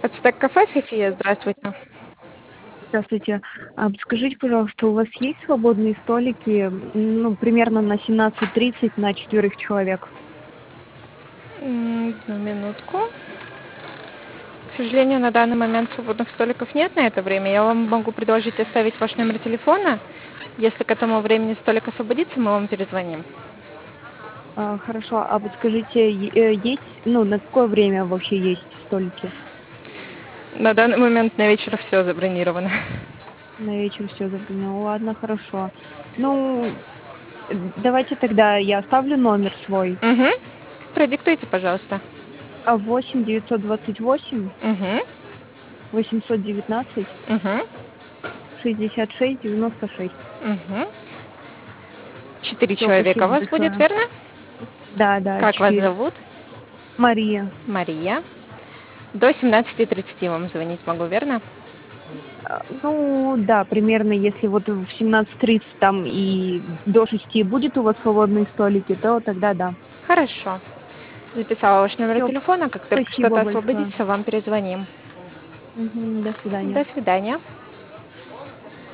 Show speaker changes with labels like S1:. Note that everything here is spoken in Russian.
S1: Ацтек кафе, София, здравствуйте.
S2: Здравствуйте. Подскажите, пожалуйста, у вас есть свободные столики, ну, примерно на 17:30 на четверых человек?
S1: Одну минутку. К сожалению, на данный момент свободных столиков нет на это время. Я вам могу предложить оставить ваш номер телефона. Если к этому времени столик освободится, мы вам перезвоним.
S2: Хорошо. А подскажите, есть, ну, на какое время вообще есть столики?
S1: На данный момент на вечер все забронировано.
S2: На вечер все забронировано. Ладно, хорошо. Ну, давайте тогда я оставлю номер свой.
S1: Угу. Продиктуйте, пожалуйста.
S2: 8 928
S1: Угу.
S2: 819
S1: Угу.
S2: 66 96.
S1: Угу. 4
S2: Все,
S1: человека
S2: спасибо
S1: вас будет,
S2: большое.
S1: верно?
S2: Да, да,
S1: Как вас
S2: 4.
S1: зовут?
S2: Мария.
S1: Мария. До 17:30 вам звонить могу, верно?
S2: Ну да, примерно, если вот в 17:30 там и до 6 будет у вас свободные столики, то тогда да.
S1: Хорошо. Записала ваш номер
S2: Все,
S1: телефона. Как только
S2: спасибо
S1: что-то
S2: большое.
S1: освободится, вам перезвоним.
S2: Мгм, до свидания.
S1: До свидания.